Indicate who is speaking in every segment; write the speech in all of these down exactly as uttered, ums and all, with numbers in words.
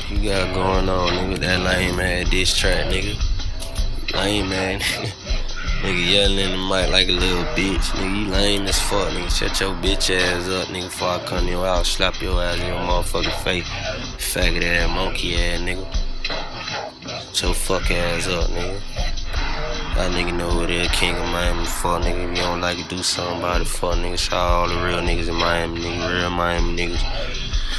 Speaker 1: fuck you got going on, nigga? That lame man diss track, nigga. Lame man. Nigga yelling in the mic like a little bitch. Nigga, you lame as fuck, nigga. Shut your bitch ass up, nigga, before I come to your house, slap your ass in your motherfucking face. Faggot ass, monkey ass, nigga. Shut your fuck ass up, nigga. That nigga know who the king of Miami for, nigga. If you don't like it, do something about it, fuck, nigga. Shout out all the real niggas in Miami, nigga. Real Miami niggas.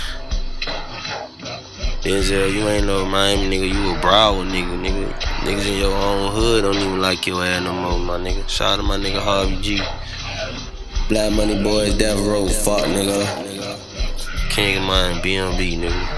Speaker 1: Denzel, you ain't no Miami nigga, you a Broward nigga, nigga. Niggas in your own hood don't even like your ass no more, my nigga. Shout out to my nigga Harvey G. Black Money Boys, Death Row, fuck nigga. King of Miami, B M B, nigga.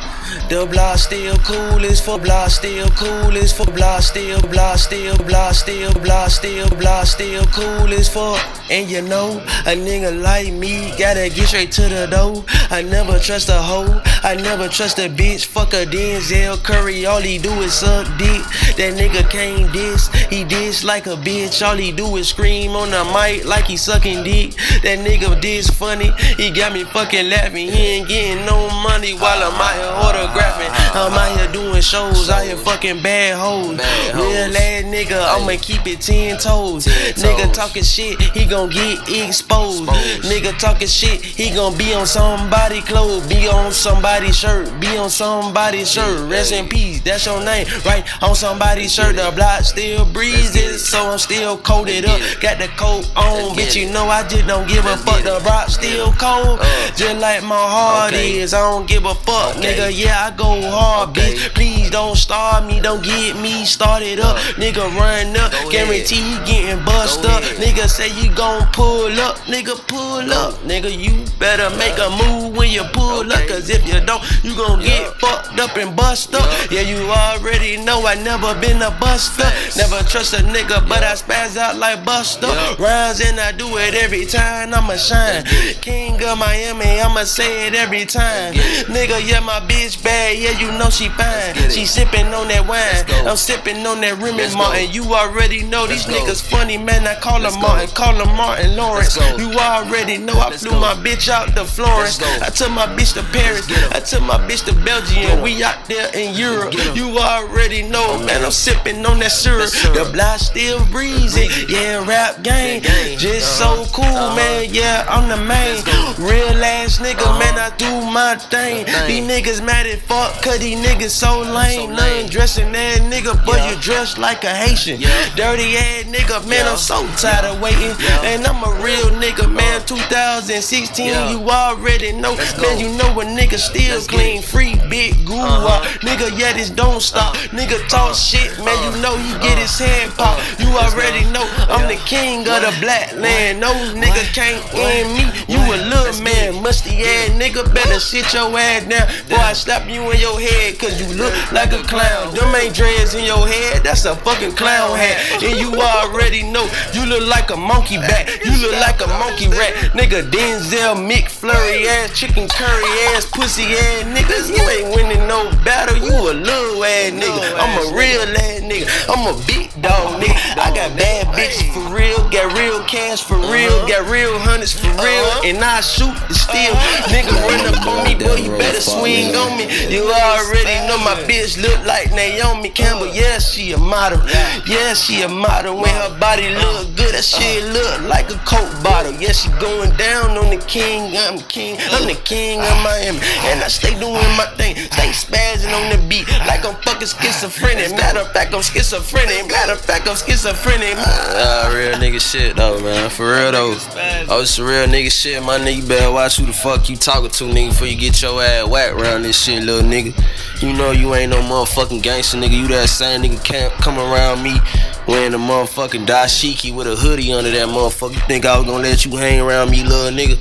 Speaker 1: The block still cool as for block still cool as for block still block still block still block still block still cool as fuck. And you know, a nigga like me gotta get straight to the door. I never trust a hoe, I never trust a bitch. Fuck a Denzel Curry, all he do is suck dick. That nigga can't diss, he diss like a bitch. All he do is scream on the mic like he sucking dick. That nigga diss funny, he got me fucking laughing. He ain't getting no money while I'm out here autographing. I'm out here doing shows, out here fucking bad hoes. Real ass nigga, I'ma keep it ten toes. Nigga talking shit, he gon' get exposed. Nigga talking shit, he gon' be on somebody's clothes, be on somebody's shirt, be on somebody's shirt. Rest in peace, that's your name, right on somebody's shirt. The block still breezes, so I'm still coated up. Got the coat on, bitch, you know I just don't give a fuck. The block still cold, just like my heart is. I don't give a fuck, nigga, yeah, I go hard, bitch. Please don't start me, don't get me started up. Nigga run up, guarantee he getting bust up. Nigga say you gon' pull up, nigga pull up. Nigga, you better make a move when you pull up, cause if you don't, you gon' get fucked up and bust up. Yeah, you already know I never been a buster. Never trust a nigga, but I spaz out like Buster. Rhymes and I do it every time, I'ma shine. King of Miami, I'ma say it every time. Nigga, yeah, my bitch bad, yeah, you know she fine. She sippin' on that wine, I'm sippin' on that Remy Martin. You already know these niggas funny, man, I call them Martin, call them Martin Lawrence. You already know I flew my bitch out to Florence. I took my bitch to Paris, I took my bitch to Belgium. We out there in Europe, you already know, man, I'm sippin' on that syrup. The block still breezy, yeah, rap game, just so cool, man, yeah, I'm the main. Real ass nigga, man, I do my thing. These niggas mad at fuck, cause these niggas so lame. None dressing ass nigga, but you dress like a Haitian. Dirty ass nigga, man, I'm so tired of waiting. And I'm a real nigga, man, two thousand sixteen, you already know. Man, you know a nigga still clean, free, big guru. Nigga, yeah, this don't stop. Nigga talk shit, man, you know he get his head popped. You already know I'm the king of the black land. No nigga can't end me, you a little man. Musty ass nigga, better sit your ass down before I slap you in your head, cause you look like a clown. Them ain't dreads in your head, that's a fucking clown hat. And you already know, you look like a monkey bat, you look like a monkey rat. Nigga, Denzel McFlurry ass, chicken curry ass, pussy ass niggas. You ain't winning no battle, you a little ass nigga. I'm a real ass nigga, I'm a big dog nigga. I got bad bitches for real, got real cash for real, got real hundreds for real, and I shoot the steel. Nigga run up on me, boy, you better swing on me. You already know my bitch look like Naomi Campbell. Yeah, she a model, yeah, she a model. When her body look good, that shit look like a Coke bottle. Yeah, she going down on the king, I'm the king, I'm the king of Miami. And I stay doing my thing, stay spazzing on the beat like I'm fucking schizophrenic. Matter of fact, I'm schizophrenic, matter of fact, I'm schizophrenic. Uh, real nigga shit though, man, for real though. Oh, it's some real nigga shit, my nigga. You better watch who the fuck you talking to, nigga, before you get your ass whacked around this shit, little nigga. You know you ain't no motherfucking gangster, nigga. You that same nigga can't come around me wearing a motherfucking dashiki with a hoodie under that motherfucker. You think I was gonna let you hang around me, little nigga?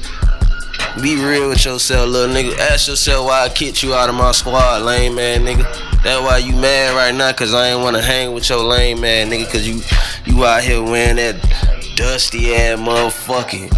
Speaker 1: Be real with yourself, little nigga. Ask yourself why I kicked you out of my squad, lame man, nigga. That's why you mad right now, cause I ain't wanna hang with your lame man, nigga. Cause you, you out here wearing that dusty ass motherfucking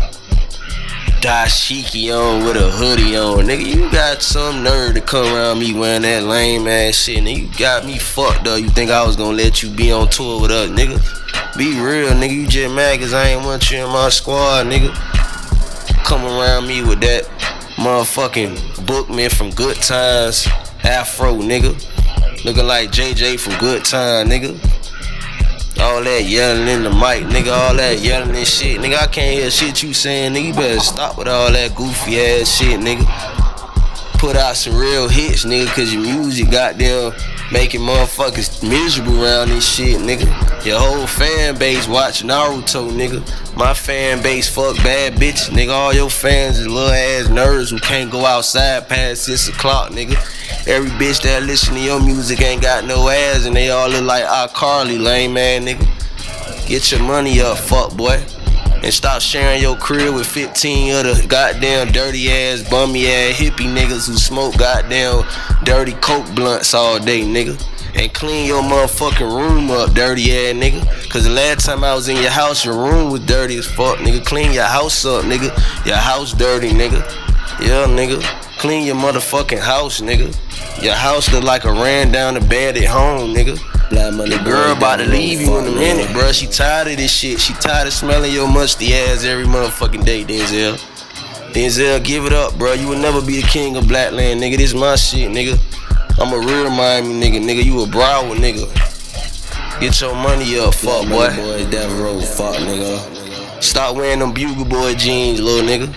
Speaker 1: dashiki on with a hoodie on. Nigga, you got some nerve to come around me wearing that lame ass shit. Nigga, you got me fucked up. You think I was gonna let you be on tour with us, nigga? Be real, nigga. You just mad cause I ain't want you in my squad, nigga. Come around me with that motherfucking Bookman from Good Times Afro, nigga. Looking like J J from Good Time, nigga. All that yelling in the mic, nigga. All that yelling and shit, nigga. I can't hear shit you saying, nigga. You better stop with all that goofy ass shit, nigga. Put out some real hits, nigga, cause your music goddamn making motherfuckers miserable around this shit, nigga. Your whole fan base watch Naruto, nigga. My fan base fuck bad bitches, nigga. All your fans is little ass nerds who can't go outside past six o'clock, nigga. Every bitch that listen to your music ain't got no ass and they all look like iCarly, lame man, nigga. Get your money up, fuck boy. And stop sharing your crib with fifteen other goddamn dirty ass, bummy ass hippie niggas who smoke goddamn dirty coke blunts all day, nigga. And clean your motherfucking room up, dirty ass nigga. Cause the last time I was in your house, your room was dirty as fuck, nigga. Clean your house up, nigga. Your house dirty, nigga. Yeah, nigga. Clean your motherfucking house, nigga. Your house look like a ran down the bed at home, nigga. Black money the girl about to leave you in a minute, bruh. She tired of this shit. She tired of smelling your musty ass every motherfucking day, Denzel. Denzel, give it up, bruh. You will never be the king of Blackland, nigga. This my shit, nigga. I'm a real Miami nigga, nigga. You a Broward nigga. Get your money up, fuck boy. Boy, Death Row, fuck nigga. Stop wearing them Bugle Boy jeans, little nigga.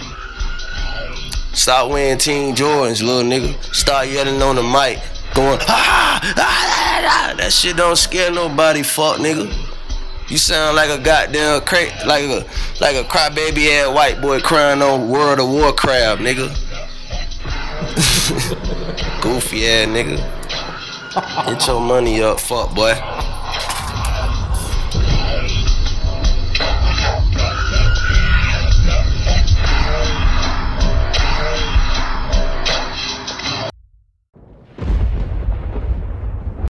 Speaker 1: Stop wearing Team Jordans, little nigga. Start yelling on the mic, going ah, ah, ah, ah. That shit don't scare nobody, fuck nigga. You sound like a goddamn cra like a like a crybaby ass white boy crying on World of Warcraft, nigga. Goofy ass nigga. Get your money up, fuck boy.